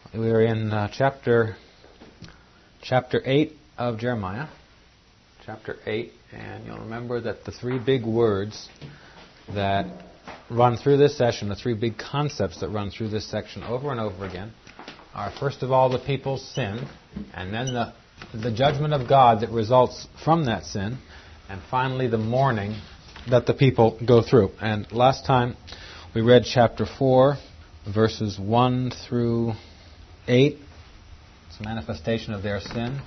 We're in chapter 8 of Jeremiah. Chapter 8, and you'll remember that the three big words that run through this section, the three big concepts that run through this section over and over again, are first of all the people's sin, and then the judgment of God that results from that sin, and finally the mourning that the people go through. And last time we read chapter 4, verses 1 through 8. It's a manifestation of their sin.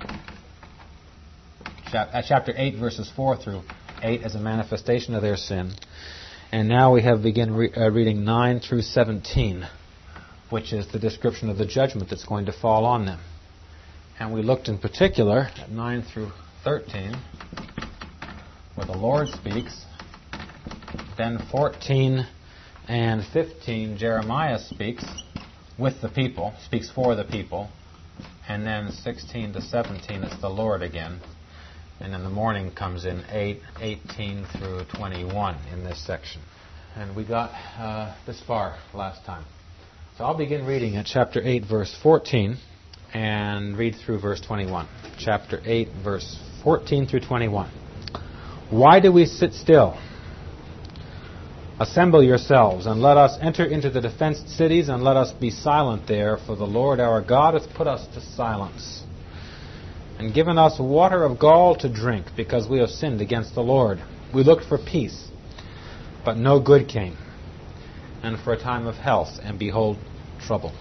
Chapter 8, verses 4 through 8 as a manifestation of their sin. And now we have begin reading 9 through 17, which is the description of the judgment that's going to fall on them. And we looked in particular at 9 through 13, where the Lord speaks. Then 14 and 15, Jeremiah speaks with the people, speaks for the people. And then 16 to 17, it's the Lord again. And then the morning comes in 18 through 21 in this section. And we got this far last time. So I'll begin reading at chapter 8, verse 14, and read through verse 21. Chapter 8, verse 14 through 21. Why do we sit still? Assemble yourselves, and let us enter into the defenced cities, and let us be silent there, for the Lord our God hath put us to silence, and given us water of gall to drink, because we have sinned against the Lord. We looked for peace, but no good came, and for a time of health, and behold, trouble.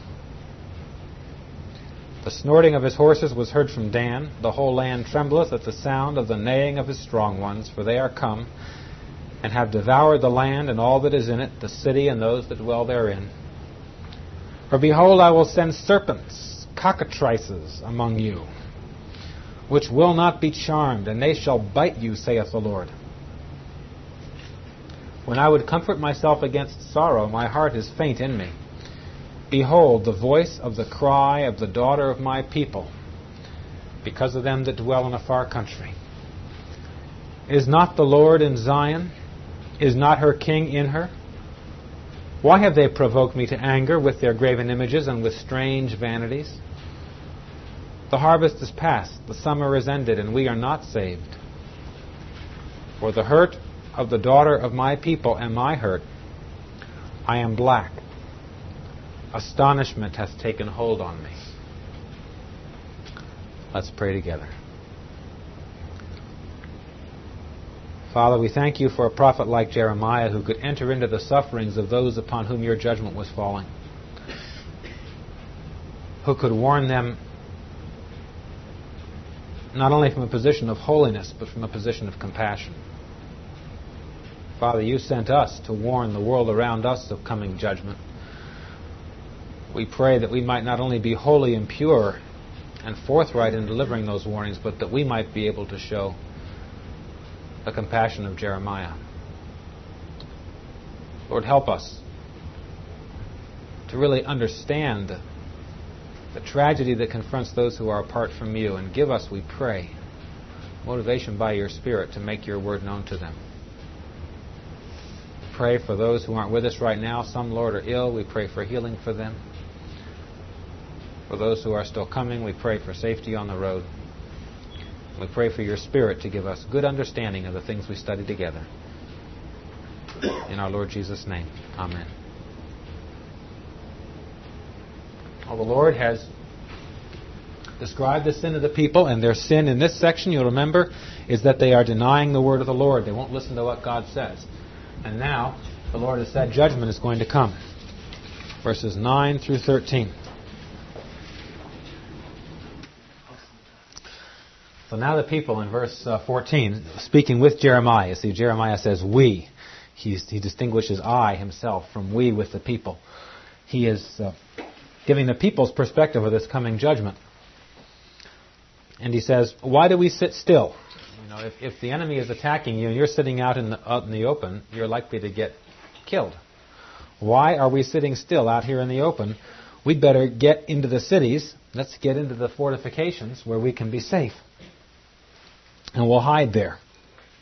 The snorting of his horses was heard from Dan. The whole land trembleth at the sound of the neighing of his strong ones, for they are come, and have devoured the land and all that is in it, the city and those that dwell therein. For behold, I will send serpents, cockatrices, among you, which will not be charmed, and they shall bite you, saith the Lord. When I would comfort myself against sorrow, my heart is faint in me. Behold, the voice of the cry of the daughter of my people, because of them that dwell in a far country. Is not the Lord in Zion? Is not her king in her? Why have they provoked me to anger with their graven images and with strange vanities? The harvest is past, the summer is ended, and we are not saved. For the hurt of the daughter of my people and my hurt, I am black. Astonishment hath taken hold on me. Let's pray together. Father, we thank you for a prophet like Jeremiah who could enter into the sufferings of those upon whom your judgment was falling, who could warn them not only from a position of holiness, but from a position of compassion. Father, you sent us to warn the world around us of coming judgment. We pray that we might not only be holy and pure and forthright in delivering those warnings, but that we might be able to show the compassion of Jeremiah. Lord, help us to really understand the tragedy that confronts those who are apart from you, and give us, we pray, motivation by your Spirit to make your word known to them. Pray for those who aren't with us right now. Some, Lord, are ill. We pray for healing for them. For those who are still coming, we pray for safety on the road. We pray for your Spirit to give us good understanding of the things we study together. In our Lord Jesus' name, amen. Well, the Lord has described the sin of the people, and their sin in this section, you'll remember, is that they are denying the word of the Lord. They won't listen to what God says. And now, the Lord has said judgment is going to come. Verses 9 through 13. So now the people in verse 14, speaking with Jeremiah. See, Jeremiah says we. He distinguishes I, himself, from we with the people. He is giving the people's perspective of this coming judgment. And he says, why do we sit still? You know, if the enemy is attacking you and you're sitting out in the open, you're likely to get killed. Why are we sitting still out here in the open? We'd better get into the cities. Let's get into the fortifications where we can be safe. And we'll hide there.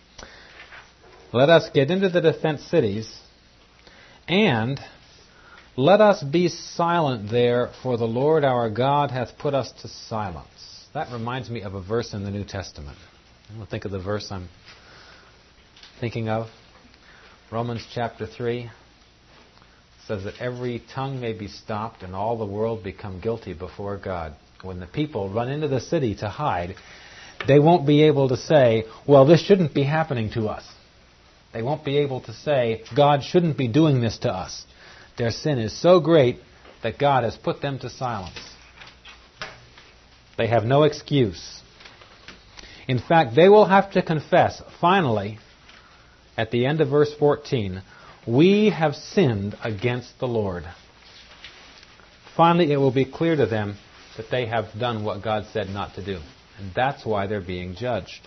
Let us get into the defense cities, and Let us be silent there, for the Lord our God hath put us to silence. That reminds me of a verse in the New Testament. Anyone think of the verse I'm thinking of? Romans chapter 3 says that every tongue may be stopped and all the world become guilty before God. When the people run into the city to hide, they won't be able to say, well, this shouldn't be happening to us. They won't be able to say, God shouldn't be doing this to us. Their sin is so great that God has put them to silence. They have no excuse. In fact, they will have to confess, finally, at the end of verse 14, we have sinned against the Lord. Finally, it will be clear to them that they have done what God said not to do. And that's why they're being judged.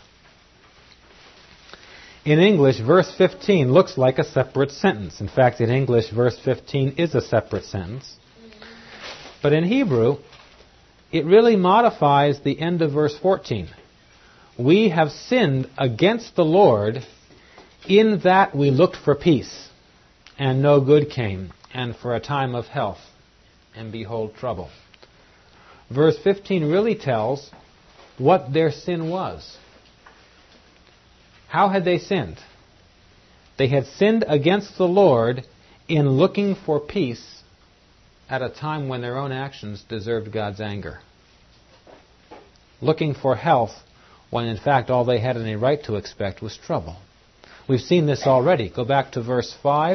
In English, verse 15 looks like a separate sentence. In fact, in English, verse 15 is a separate sentence. But in Hebrew, it really modifies the end of verse 14. We have sinned against the Lord in that we looked for peace, and no good came, and for a time of health, and behold trouble. Verse 15 really tells what their sin was. How had they sinned? They had sinned against the Lord in looking for peace at a time when their own actions deserved God's anger. Looking for health when in fact all they had any right to expect was trouble. We've seen this already. Go back to verse 5.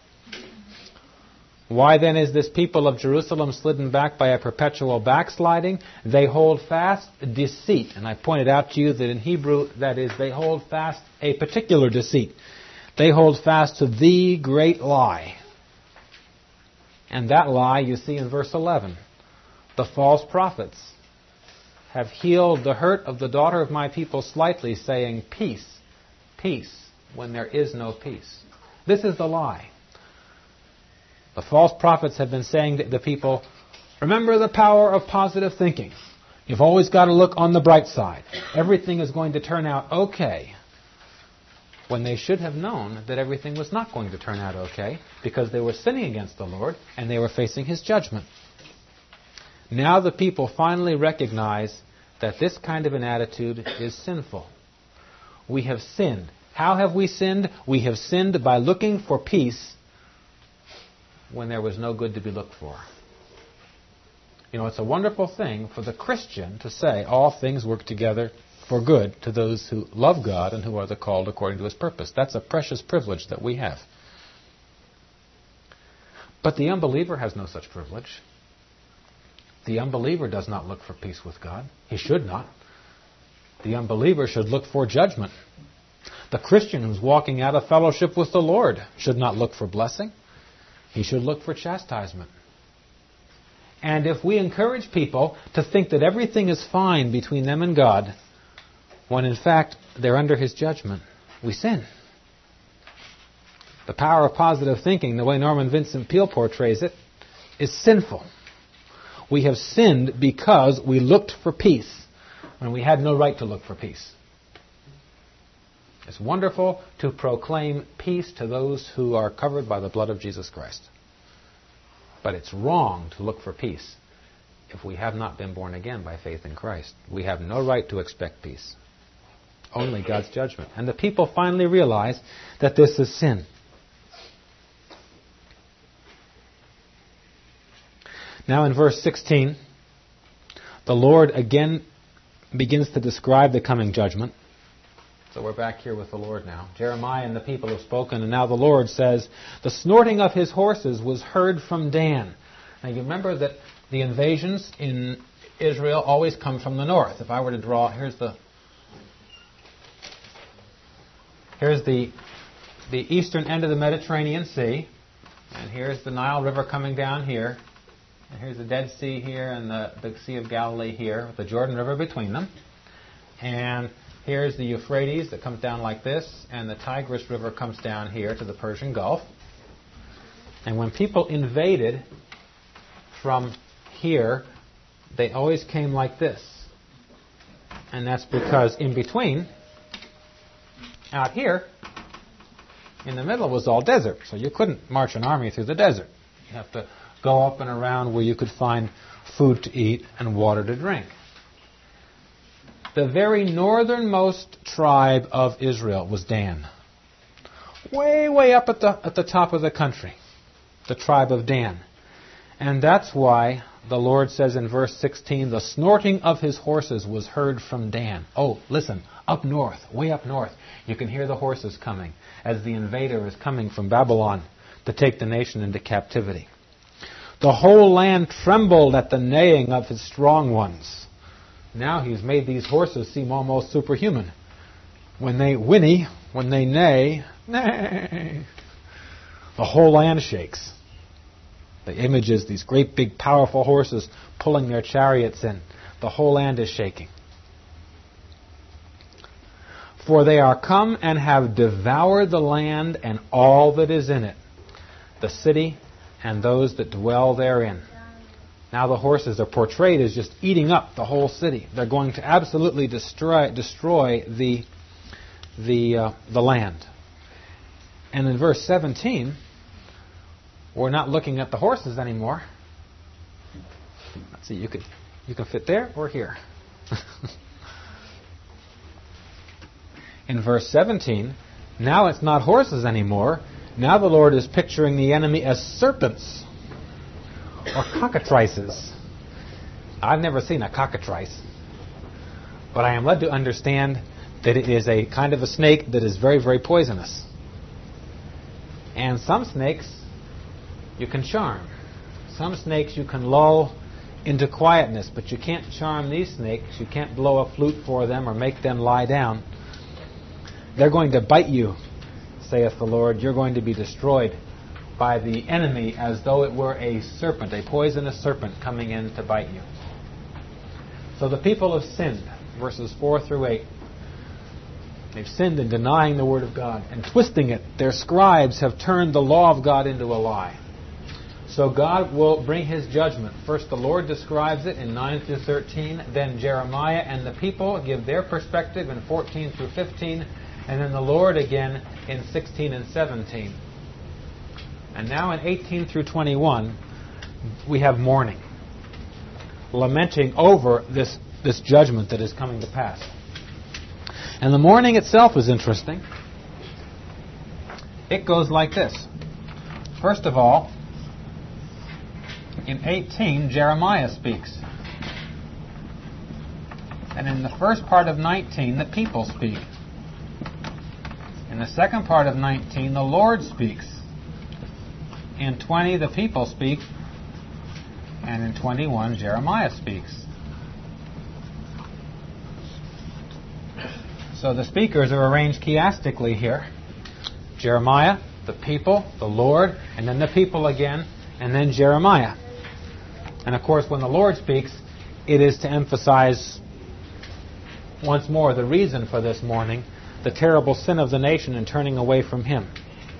Why then is this people of Jerusalem slidden back by a perpetual backsliding? They hold fast deceit. And I pointed out to you that in Hebrew, that is, they hold fast a particular deceit. They hold fast to the great lie. And that lie you see in verse 11. The false prophets have healed the hurt of the daughter of my people slightly, saying, peace, peace, when there is no peace. This is the lie. The false prophets have been saying to the people, remember the power of positive thinking. You've always got to look on the bright side. Everything is going to turn out okay. When they should have known that everything was not going to turn out okay, because they were sinning against the Lord and they were facing His judgment. Now the people finally recognize that this kind of an attitude is sinful. We have sinned. How have we sinned? We have sinned by looking for peace when there was no good to be looked for. You know, it's a wonderful thing for the Christian to say, all things work together for good to those who love God and who are the called according to His purpose. That's a precious privilege that we have. But the unbeliever has no such privilege. The unbeliever does not look for peace with God. He should not. The unbeliever should look for judgment. The Christian who's walking out of fellowship with the Lord should not look for blessing. He should look for chastisement. And if we encourage people to think that everything is fine between them and God, when in fact they're under His judgment, we sin. The power of positive thinking, the way Norman Vincent Peale portrays it, is sinful. We have sinned because we looked for peace when we had no right to look for peace. It's wonderful to proclaim peace to those who are covered by the blood of Jesus Christ. But it's wrong to look for peace if we have not been born again by faith in Christ. We have no right to expect peace. Only God's judgment. And the people finally realize that this is sin. Now in verse 16, the Lord again begins to describe the coming judgment. So we're back here with the Lord now. Jeremiah and the people have spoken, and now the Lord says, the snorting of his horses was heard from Dan. Now you remember that the invasions in Israel always come from the north. If I were to draw, here's the eastern end of the Mediterranean Sea, and here's the Nile River coming down here, and here's the Dead Sea here, and the Sea of Galilee here, with the Jordan River between them, and here's the Euphrates that comes down like this, and the Tigris River comes down here to the Persian Gulf. And when people invaded from here, they always came like this. And that's because in between, out here, in the middle was all desert. So you couldn't march an army through the desert. You have to go up and around where you could find food to eat and water to drink. The very northernmost tribe of Israel was Dan. Way up at the top of the country, the tribe of Dan. And that's why the Lord says in verse 16, the snorting of his horses was heard from Dan. Oh, listen, up north, way up north, you can hear the horses coming as the invader is coming from Babylon to take the nation into captivity. The whole land trembled at the neighing of his strong ones. Now he's made these horses seem almost superhuman. When they whinny, when they neigh, the whole land shakes. The image is these great big powerful horses pulling their chariots in. The whole land is shaking. For they are come and have devoured the land and all that is in it, the city and those that dwell therein. Now the horses are portrayed as just eating up the whole city. They're going to absolutely destroy the land. And in verse 17, we're not looking at the horses anymore. Let's see, you can fit there or here. In verse 17, now it's not horses anymore. Now the Lord is picturing the enemy as serpents or cockatrices. I've never seen a cockatrice, but I am led to understand that it is a kind of a snake that is very, very poisonous. And some snakes you can charm. Some snakes you can lull into quietness, but you can't charm these snakes. You can't blow a flute for them or make them lie down. They're going to bite you, saith the Lord. You're going to be destroyed by the enemy as though it were a serpent, a poisonous serpent coming in to bite you. So the people have sinned, verses 4 through 8. They've sinned in denying the Word of God and twisting it. Their scribes have turned the law of God into a lie. So God will bring His judgment. First the Lord describes it in 9 through 13. Then Jeremiah and the people give their perspective in 14 through 15. And then the Lord again in 16 and 17. And now in 18 through 21, we have mourning. Lamenting over this judgment that is coming to pass. And the mourning itself is interesting. It goes like this. First of all, in 18, Jeremiah speaks. And in the first part of 19, the people speak. In the second part of 19, the Lord speaks. In 20, the people speak. And in 21, Jeremiah speaks. So the speakers are arranged chiastically here. Jeremiah, the people, the Lord, and then the people again, and then Jeremiah. And of course, when the Lord speaks, it is to emphasize once more the reason for this mourning, the terrible sin of the nation and turning away from Him.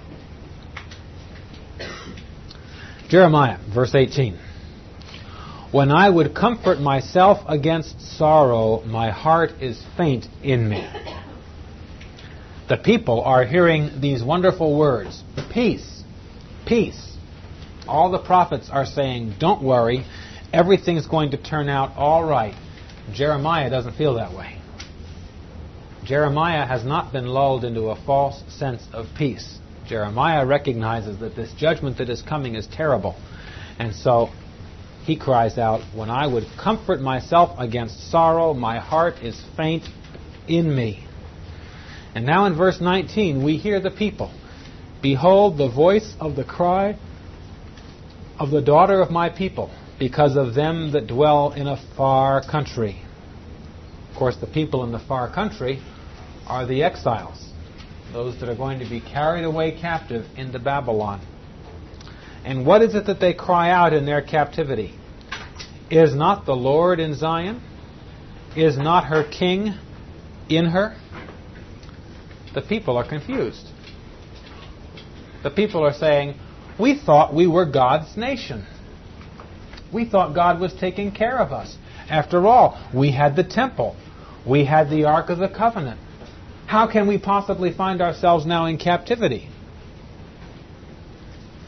Jeremiah, verse 18. When I would comfort myself against sorrow, my heart is faint in me. The people are hearing these wonderful words. Peace, peace. All the prophets are saying, don't worry, everything's going to turn out all right. Jeremiah doesn't feel that way. Jeremiah has not been lulled into a false sense of peace. Jeremiah recognizes that this judgment that is coming is terrible. And so he cries out, when I would comfort myself against sorrow, my heart is faint in me. And now in verse 19, we hear the people. Behold the voice of the cry of the daughter of my people, because of them that dwell in a far country. Of course, the people in the far country are the exiles, those that are going to be carried away captive into Babylon. And what is it that they cry out in their captivity? Is not the Lord in Zion? Is not her king in her? The people are confused. The people are saying, we thought we were God's nation. We thought God was taking care of us. After all, we had the temple. We had the Ark of the Covenant. How can we possibly find ourselves now in captivity?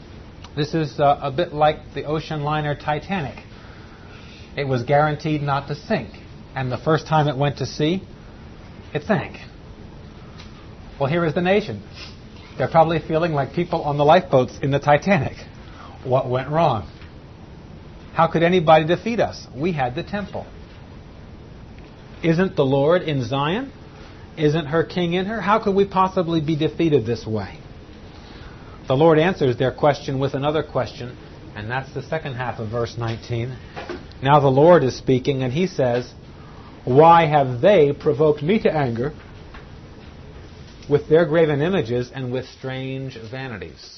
This is a bit like the ocean liner Titanic. It was guaranteed not to sink. And the first time it went to sea, it sank. Well, here is the nation. They're probably feeling like people on the lifeboats in the Titanic. What went wrong? How could anybody defeat us? We had the temple. Isn't the Lord in Zion? Isn't her king in her? How could we possibly be defeated this way? The Lord answers their question with another question, and that's the second half of verse 19. Now the Lord is speaking, and He says, why have they provoked me to anger with their graven images and with strange vanities?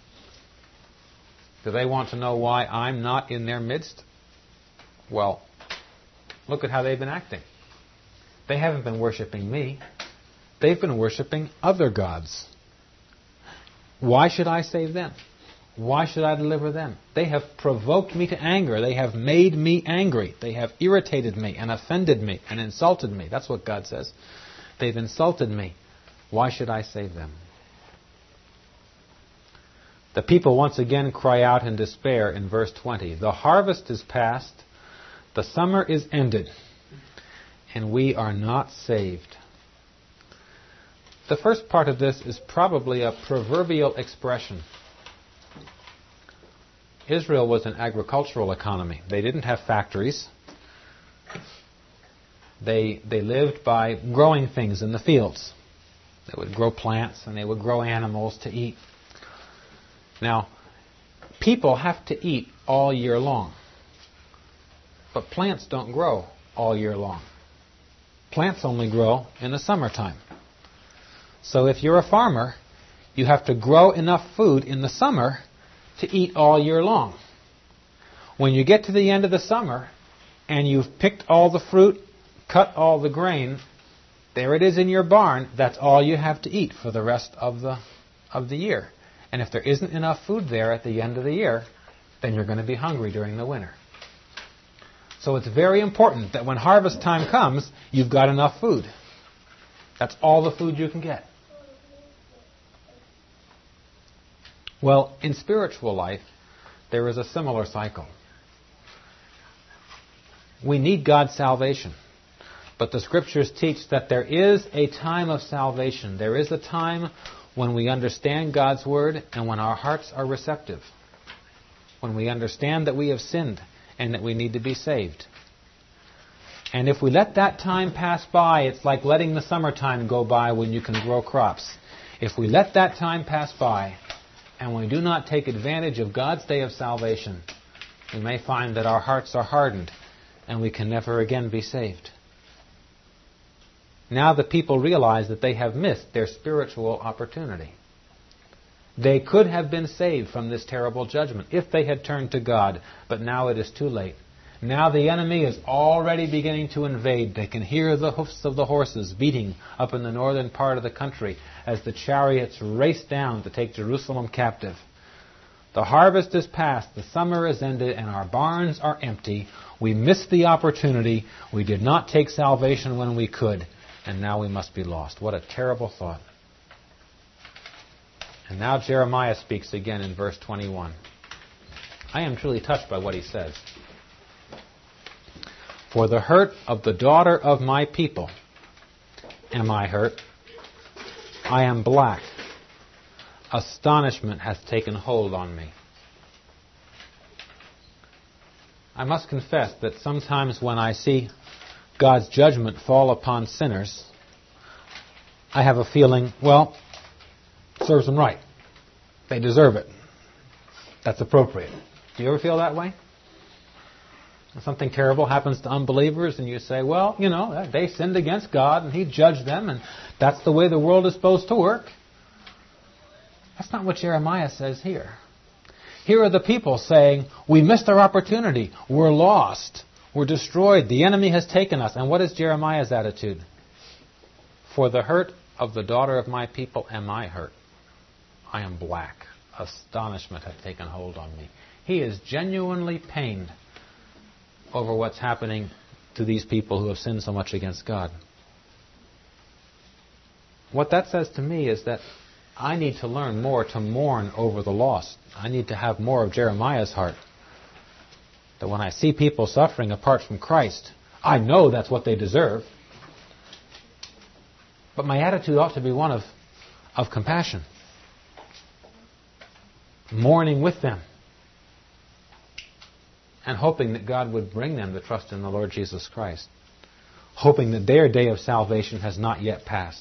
Do they want to know why I'm not in their midst? Well, look at how they've been acting. They haven't been worshiping me. They've been worshiping other gods. Why should I save them? Why should I deliver them? They have provoked me to anger. They have made me angry. They have irritated me and offended me and insulted me. That's what God says. They've insulted me. Why should I save them? The people once again cry out in despair in verse 20. The harvest is past, the summer is ended, and we are not saved. The first part of this is probably a proverbial expression. Israel was an agricultural economy. They didn't have factories. They lived by growing things in the fields. They would grow plants and they would grow animals to eat. Now, people have to eat all year long. But plants don't grow all year long. Plants only grow in the summertime. So if you're a farmer, you have to grow enough food in the summer to eat all year long. When you get to the end of the summer and you've picked all the fruit, cut all the grain, there it is in your barn. That's all you have to eat for the rest of the year. And if there isn't enough food there at the end of the year, then you're going to be hungry during the winter. So it's very important that when harvest time comes, you've got enough food. That's all the food you can get. Well, in spiritual life, there is a similar cycle. We need God's salvation. But the Scriptures teach that there is a time of salvation. There is a time when we understand God's Word and when our hearts are receptive. When we understand that we have sinned and that we need to be saved. And if we let that time pass by, it's like letting the summertime go by when you can grow crops. If we let that time pass by and we do not take advantage of God's day of salvation, we may find that our hearts are hardened and we can never again be saved. Now the people realize that they have missed their spiritual opportunity. They could have been saved from this terrible judgment if they had turned to God, but now it is too late. Now the enemy is already beginning to invade. They can hear the hoofs of the horses beating up in the northern part of the country as the chariots race down to take Jerusalem captive. The harvest is past, the summer is ended, and our barns are empty. We missed the opportunity. We did not take salvation when we could, and now we must be lost. What a terrible thought. And now Jeremiah speaks again in verse 21. I am truly touched by what he says. For the hurt of the daughter of my people am I hurt. I am black. Astonishment hath taken hold on me. I must confess that sometimes when I see God's judgment fall upon sinners, I have a feeling, well, serves them right. They deserve it. That's appropriate. Do you ever feel that way? Something terrible happens to unbelievers and you say, well, you know, they sinned against God and He judged them and that's the way the world is supposed to work. That's not what Jeremiah says here. Here are the people saying, we missed our opportunity. We're lost. We're destroyed. The enemy has taken us. And what is Jeremiah's attitude? For the hurt of the daughter of my people am I hurt. I am black. Astonishment hath taken hold on me. He is genuinely pained over what's happening to these people who have sinned so much against God. What that says to me is that I need to learn more to mourn over the lost. I need to have more of Jeremiah's heart. That when I see people suffering apart from Christ, I know that's what they deserve. But my attitude ought to be one of compassion. Mourning with them. And hoping that God would bring them to trust in the Lord Jesus Christ. Hoping that their day of salvation has not yet passed.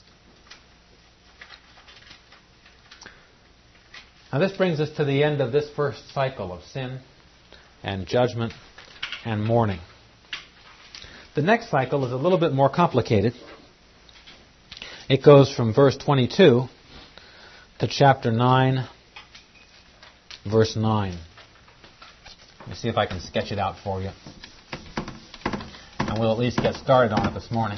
Now this brings us to the end of this first cycle of sin and judgment and mourning. The next cycle is a little bit more complicated. It goes from verse 22 to chapter 9, verse 9. Let me see if I can sketch it out for you. And we'll at least get started on it this morning.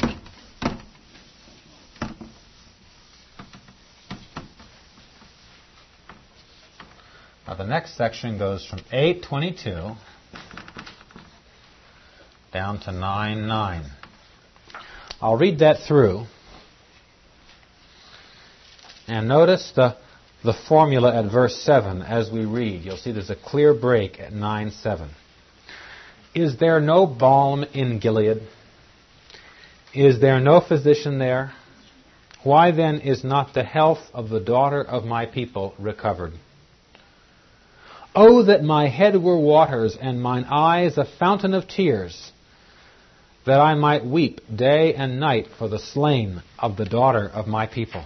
Now the next section goes from 8:22 down to 9:9. I'll read that through. And notice the formula at verse 7 as we read. You'll see there's a clear break at 9:7. Is there no balm in Gilead? Is there no physician there? Why then is not the health of the daughter of my people recovered? Oh, that my head were waters and mine eyes a fountain of tears, that I might weep day and night for the slain of the daughter of my people.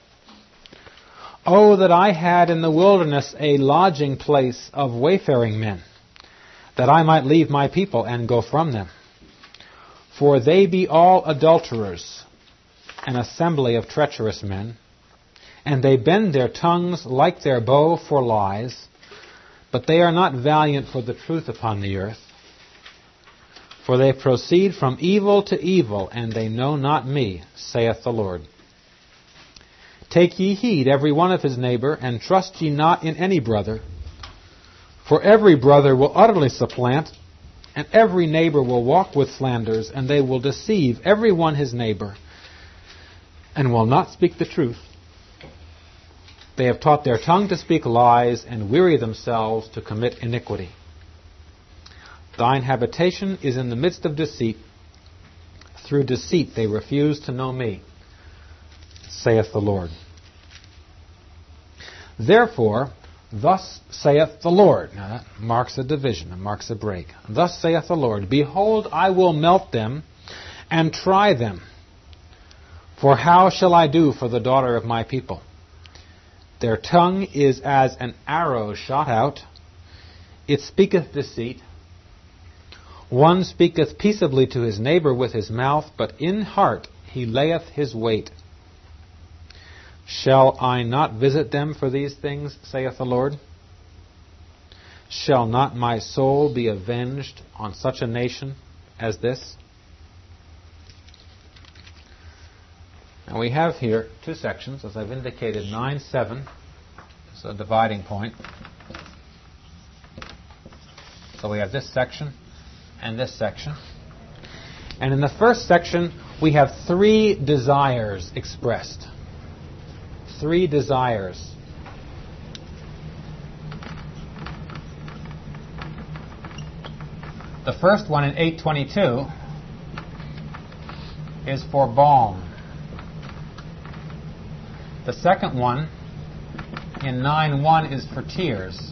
Oh, that I had in the wilderness a lodging place of wayfaring men, that I might leave my people and go from them. For they be all adulterers, an assembly of treacherous men, and they bend their tongues like their bow for lies, but they are not valiant for the truth upon the earth. For they proceed from evil to evil, and they know not me, saith the Lord. Take ye heed every one of his neighbor, and trust ye not in any brother. For every brother will utterly supplant, and every neighbor will walk with slanders, and they will deceive every one his neighbor, and will not speak the truth. They have taught their tongue to speak lies, and weary themselves to commit iniquity. Thine habitation is in the midst of deceit. Through deceit they refuse to know me, saith the Lord. Therefore, thus saith the Lord. Now that marks a division, it marks a break. Thus saith the Lord, Behold, I will melt them and try them. For how shall I do for the daughter of my people? Their tongue is as an arrow shot out. It speaketh deceit. One speaketh peaceably to his neighbor with his mouth, but in heart he layeth his wait. Shall I not visit them for these things, saith the Lord? Shall not my soul be avenged on such a nation as this? Now we have here two sections, as I've indicated, 9:7 is a dividing point. So we have this section and this section. And in the first section, we have three desires expressed. Three desires. The first one in 8:22 is for balm. The second one in 9:1 is for tears.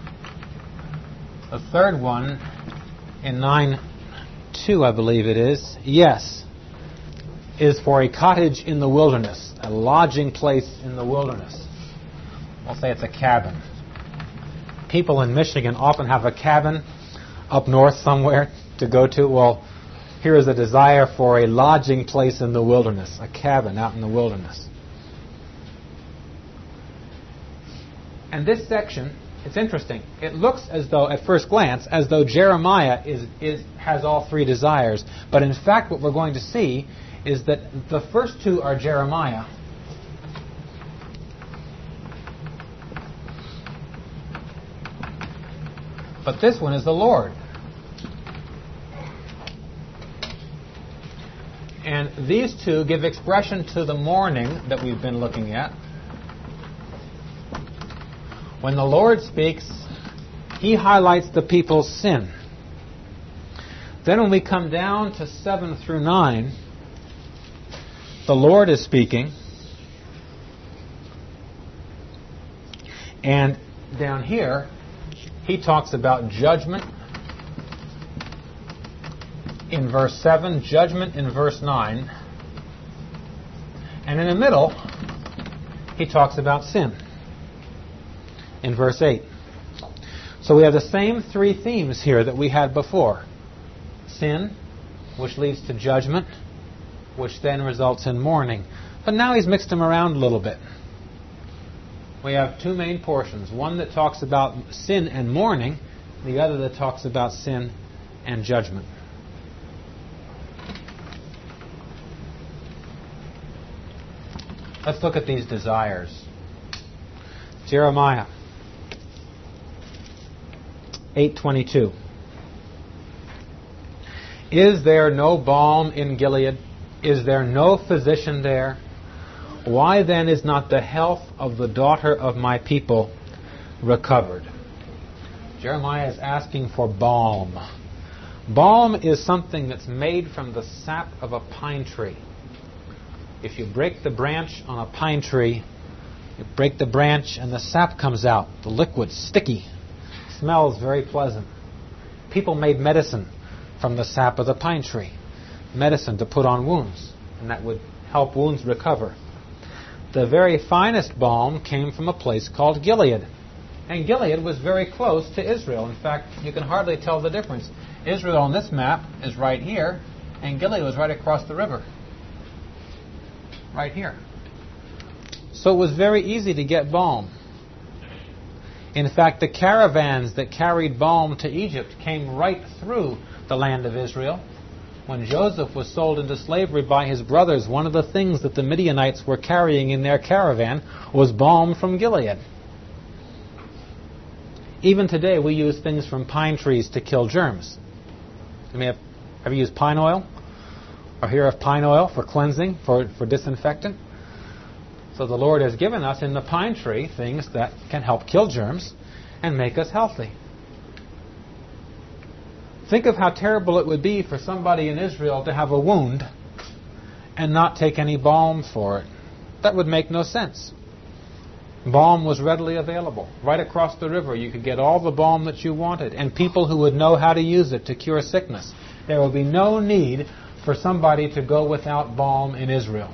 The third one in 9:2, I believe it is, is for a cottage in the wilderness, a lodging place in the wilderness. We'll say it's a cabin. People in Michigan often have a cabin up north somewhere to go to. Well, here is a desire for a lodging place in the wilderness, a cabin out in the wilderness. And this section, it's interesting. It looks as though, at first glance, as though Jeremiah has all three desires. But in fact, what we're going to see is that the first two are Jeremiah. But this one is the Lord. And these two give expression to the mourning that we've been looking at. When the Lord speaks, He highlights the people's sin. Then when we come down to 7 through 9, the Lord is speaking. And down here, He talks about judgment in verse 7, judgment in verse 9. And in the middle, He talks about sin in verse 8. So we have the same three themes here that we had before. Sin, which leads to judgment, which then results in mourning. But now He's mixed them around a little bit. We have two main portions. One that talks about sin and mourning, the other that talks about sin and judgment. Let's look at these desires. Jeremiah 8:22. Is there no balm in Gilead? Is there no physician there? Why then is not the health of the daughter of my people recovered? Jeremiah is asking for balm. Balm is something that's made from the sap of a pine tree. If you break the branch on a pine tree, you break the branch and the sap comes out. The liquid's sticky. Smells very pleasant. People made medicine from the sap of the pine tree. Medicine to put on wounds, and that would help wounds recover. The very finest balm came from a place called Gilead. And Gilead was very close to Israel. In fact, you can hardly tell the difference. Israel on this map is right here, and Gilead was right across the river. Right here. So it was very easy to get balm. In fact, the caravans that carried balm to Egypt came right through the land of Israel. When Joseph was sold into slavery by his brothers, one of the things that the Midianites were carrying in their caravan was balm from Gilead. Even today, we use things from pine trees to kill germs. Have you used pine oil? Or hear of pine oil for cleansing, for disinfectant? So the Lord has given us in the pine tree things that can help kill germs and make us healthy. Think of how terrible it would be for somebody in Israel to have a wound and not take any balm for it. That would make no sense. Balm was readily available. Right across the river you could get all the balm that you wanted, and people who would know how to use it to cure sickness. There would be no need for somebody to go without balm in Israel.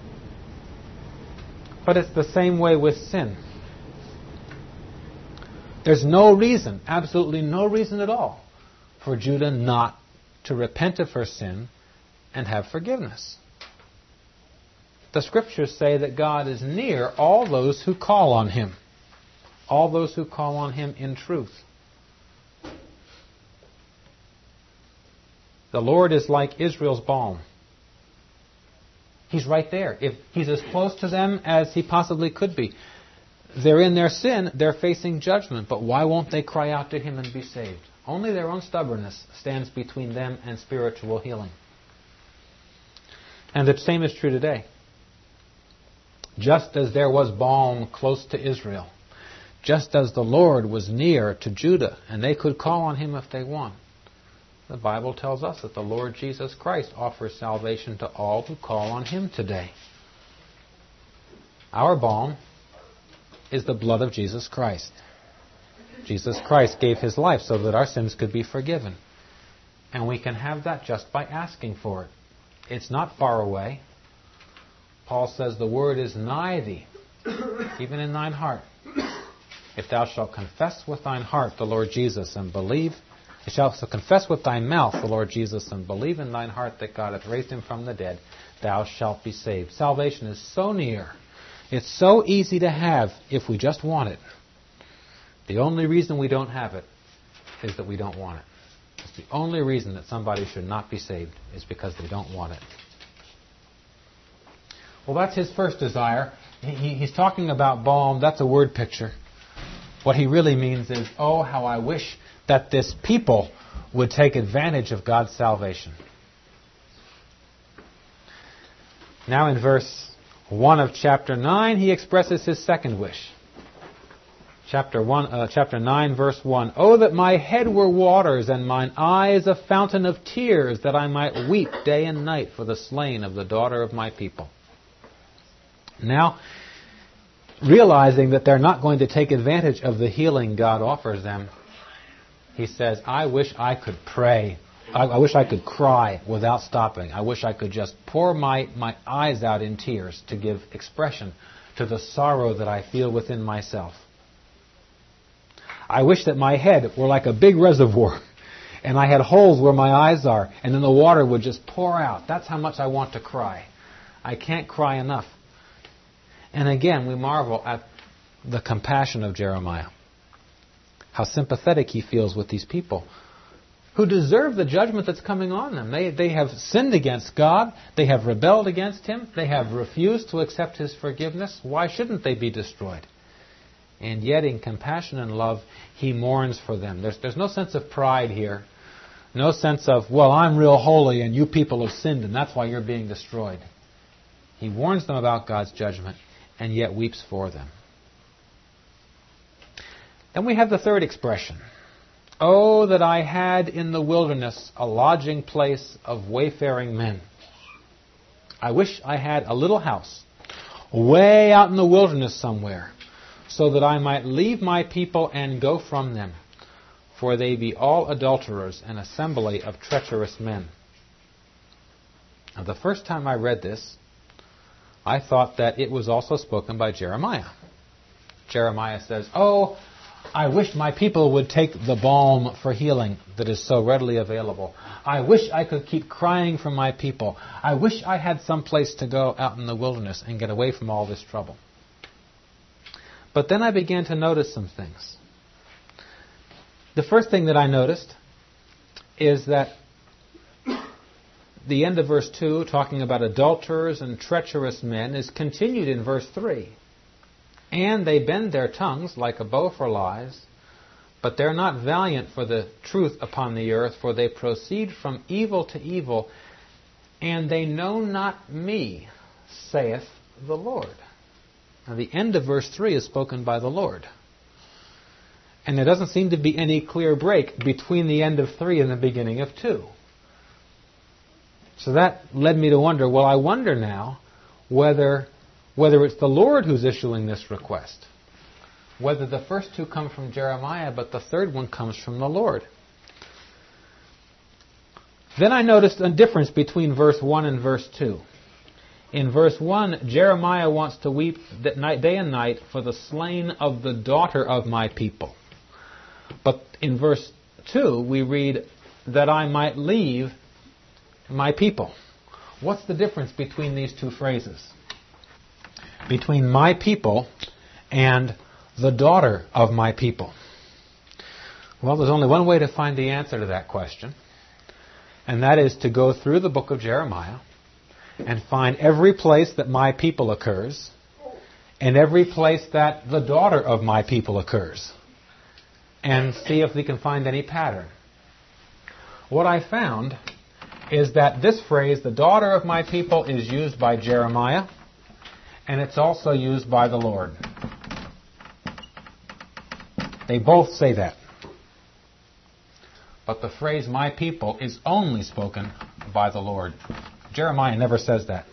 But it's the same way with sin. There's no reason, absolutely no reason at all, for Judah not to repent of her sin and have forgiveness. The Scriptures say that God is near all those who call on Him. All those who call on Him in truth. The Lord is like Israel's balm. He's right there. If He's as close to them as He possibly could be. They're in their sin, they're facing judgment, but why won't they cry out to Him and be saved? Only their own stubbornness stands between them and spiritual healing. And the same is true today. Just as there was balm close to Israel, just as the Lord was near to Judah, and they could call on Him if they want, the Bible tells us that the Lord Jesus Christ offers salvation to all who call on Him today. Our balm is the blood of Jesus Christ. Jesus Christ gave His life so that our sins could be forgiven. And we can have that just by asking for it. It's not far away. Paul says the word is nigh thee, even in thine heart. If thou shalt confess with thine heart the Lord Jesus and believe, if thou shalt confess with thy mouth the Lord Jesus and believe in thine heart that God hath raised Him from the dead, thou shalt be saved. Salvation is so near. It's so easy to have if we just want it. The only reason we don't have it is that we don't want it. It's the only reason that somebody should not be saved is because they don't want it. Well, that's his first desire. He's talking about balm. That's a word picture. What he really means is, oh, how I wish that this people would take advantage of God's salvation. Now in verse 1 of chapter 9, he expresses his second wish. Chapter 9, verse 1. Oh, that my head were waters, and mine eyes a fountain of tears, that I might weep day and night for the slain of the daughter of my people. Now, realizing that they're not going to take advantage of the healing God offers them, he says, I wish I could pray. I wish I could cry without stopping. I wish I could just pour my eyes out in tears to give expression to the sorrow that I feel within myself. I wish that my head were like a big reservoir and I had holes where my eyes are and then the water would just pour out. That's how much I want to cry. I can't cry enough. And again, we marvel at the compassion of Jeremiah. How sympathetic he feels with these people who deserve the judgment that's coming on them. They have sinned against God. They have rebelled against Him. They have refused to accept His forgiveness. Why shouldn't they be destroyed? And yet in compassion and love, he mourns for them. There's no sense of pride here. No sense of, well, I'm real holy and you people have sinned and that's why you're being destroyed. He warns them about God's judgment and yet weeps for them. Then we have the third expression. Oh, that I had in the wilderness a lodging place of wayfaring men. I wish I had a little house way out in the wilderness somewhere, so that I might leave my people and go from them. For they be all adulterers, an assembly of treacherous men. Now, the first time I read this, I thought that it was also spoken by Jeremiah. Jeremiah says, oh, I wish my people would take the balm for healing that is so readily available. I wish I could keep crying for my people. I wish I had some place to go out in the wilderness and get away from all this trouble. But then I began to notice some things. The first thing that I noticed is that the end of verse 2, talking about adulterers and treacherous men, is continued in verse 3. And they bend their tongues like a bow for lies, but they're not valiant for the truth upon the earth, for they proceed from evil to evil, and they know not me, saith the Lord. Now the end of verse 3 is spoken by the Lord. And there doesn't seem to be any clear break between the end of 3 and the beginning of 2. So that led me to wonder, well, I wonder now whether it's the Lord who's issuing this request. Whether the first two come from Jeremiah, but the third one comes from the Lord. Then I noticed a difference between verse 1 and verse 2. In verse 1, Jeremiah wants to weep day and night for the slain of the daughter of my people. But in verse 2, we read, that I might leave my people. What's the difference between these two phrases? Between my people and the daughter of my people. Well, there's only one way to find the answer to that question, and that is to go through the book of Jeremiah and find every place that my people occurs and every place that the daughter of my people occurs, and see if we can find any pattern. What I found is that this phrase, the daughter of my people, is used by Jeremiah, and it's also used by the Lord. They both say that. But the phrase, my people, is only spoken by the Lord. Jeremiah never says that.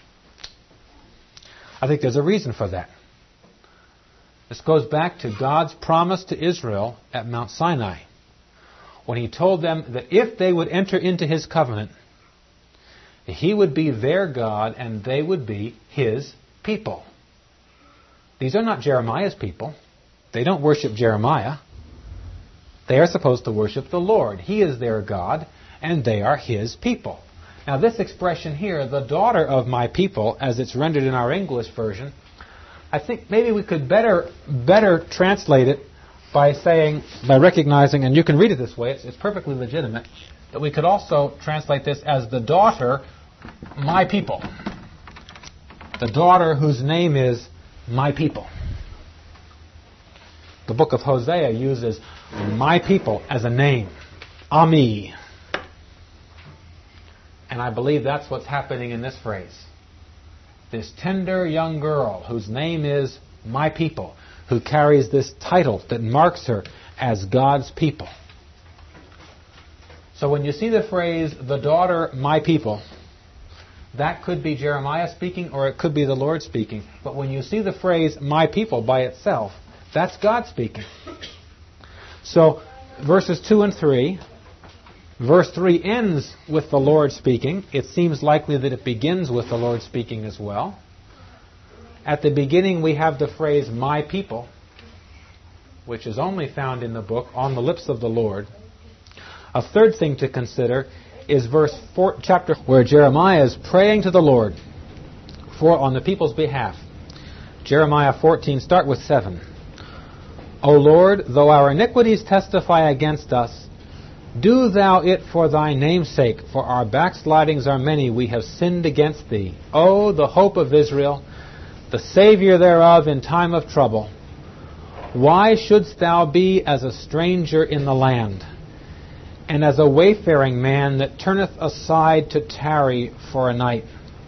I think there's a reason for that. This goes back to God's promise to Israel at Mount Sinai, when He told them that if they would enter into His covenant, He would be their God and they would be His people. These are not Jeremiah's people. They don't worship Jeremiah. They are supposed to worship the Lord. He is their God and they are His people. Now this expression here, the daughter of my people, as it's rendered in our English version, I think maybe we could better translate it by recognizing, and you can read it this way, it's perfectly legitimate, that we could also translate this as the daughter, my people. The daughter whose name is my people. The book of Hosea uses my people as a name. Ami. And I believe that's what's happening in this phrase. This tender young girl whose name is my people. who carries this title that marks her as God's people. So when you see the phrase, the daughter, my people, that could be Jeremiah speaking or it could be the Lord speaking. But when you see the phrase, my people, by itself, that's God speaking. So verses 2 and 3, verse 3 ends with the Lord speaking. It seems likely that it begins with the Lord speaking as well. At the beginning we have the phrase, my people, which is only found in the book on the lips of the Lord. A third thing to consider is verse 4, chapter, where Jeremiah is praying to the Lord on the people's behalf. Jeremiah 14, start with 7. O Lord, though our iniquities testify against us, do thou it for thy name's sake, for our backslidings are many, we have sinned against thee. O the hope of Israel, the Savior thereof in time of trouble. Why shouldst thou be as a stranger in the land, and as a wayfaring man that turneth aside to tarry for a night?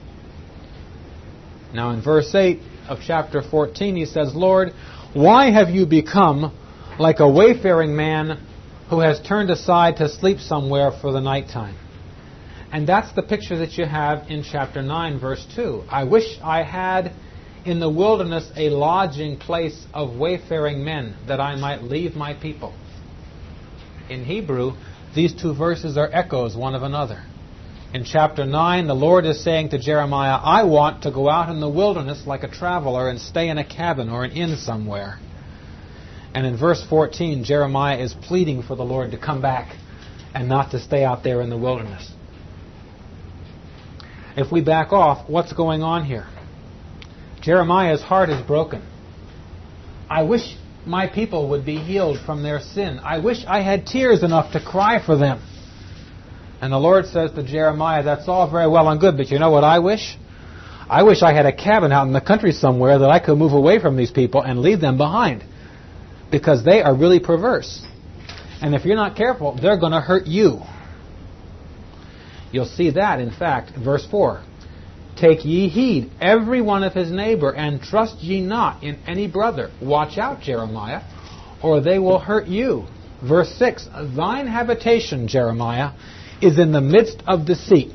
Now in verse 8 of chapter 14 he says, Lord, why have you become like a wayfaring man who has turned aside to sleep somewhere for the nighttime? And that's the picture that you have in chapter 9, verse 2. I wish I had in the wilderness a lodging place of wayfaring men, that I might leave my people. In Hebrew, these two verses are echoes one of another. In chapter 9, the Lord is saying to Jeremiah, I want to go out in the wilderness like a traveler and stay in a cabin or an inn somewhere. And in verse 14, Jeremiah is pleading for the Lord to come back and not to stay out there in the wilderness. If we back off, what's going on here? Jeremiah's heart is broken. I wish my people would be healed from their sin. I wish I had tears enough to cry for them. And the Lord says to Jeremiah, that's all very well and good, but you know what I wish? I wish I had a cabin out in the country somewhere that I could move away from these people and leave them behind. Because they are really perverse. And if you're not careful, they're going to hurt you. You'll see that, in fact, verse 4. Take ye heed, every one of his neighbor, and trust ye not in any brother. Watch out, Jeremiah, or they will hurt you. Verse 6, thine habitation, Jeremiah, is in the midst of deceit.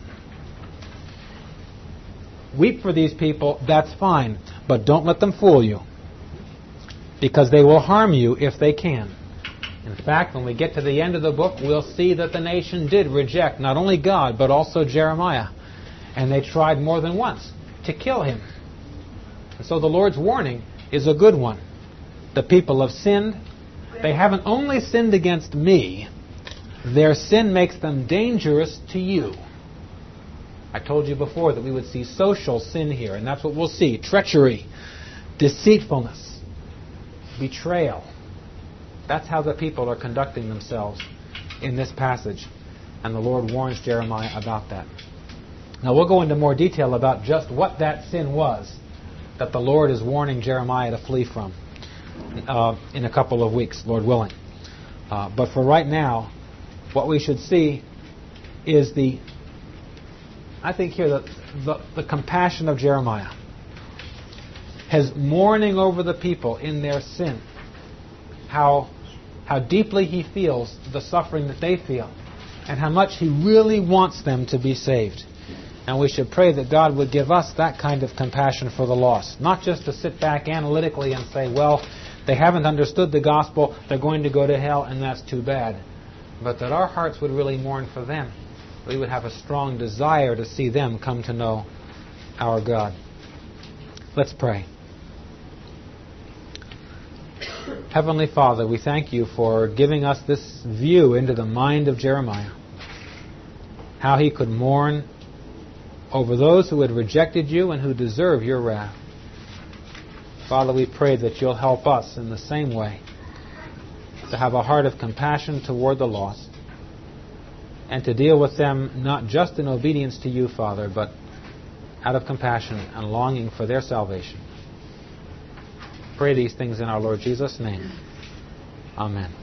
Weep for these people, that's fine, but don't let them fool you, because they will harm you if they can. In fact, when we get to the end of the book, we'll see that the nation did reject not only God, but also Jeremiah. And they tried more than once to kill him. And so the Lord's warning is a good one. The people have sinned. They haven't only sinned against me, their sin makes them dangerous to you. I told you before that we would see social sin here, and that's what we'll see. Treachery, deceitfulness, betrayal. That's how the people are conducting themselves in this passage. And the Lord warns Jeremiah about that. Now we'll go into more detail about just what that sin was that the Lord is warning Jeremiah to flee from in a couple of weeks, Lord willing. But for right now, what we should see is the compassion of Jeremiah. His mourning over the people in their sin. How deeply he feels the suffering that they feel. And how much he really wants them to be saved. And we should pray that God would give us that kind of compassion for the lost. Not just to sit back analytically and say, well, they haven't understood the gospel, they're going to go to hell, and that's too bad. But that our hearts would really mourn for them. We would have a strong desire to see them come to know our God. Let's pray. Heavenly Father, we thank you for giving us this view into the mind of Jeremiah. How he could mourn over those who had rejected you and who deserve your wrath. Father, we pray that you'll help us in the same way to have a heart of compassion toward the lost and to deal with them not just in obedience to you, Father, but out of compassion and longing for their salvation. Pray these things in our Lord Jesus' name. Amen.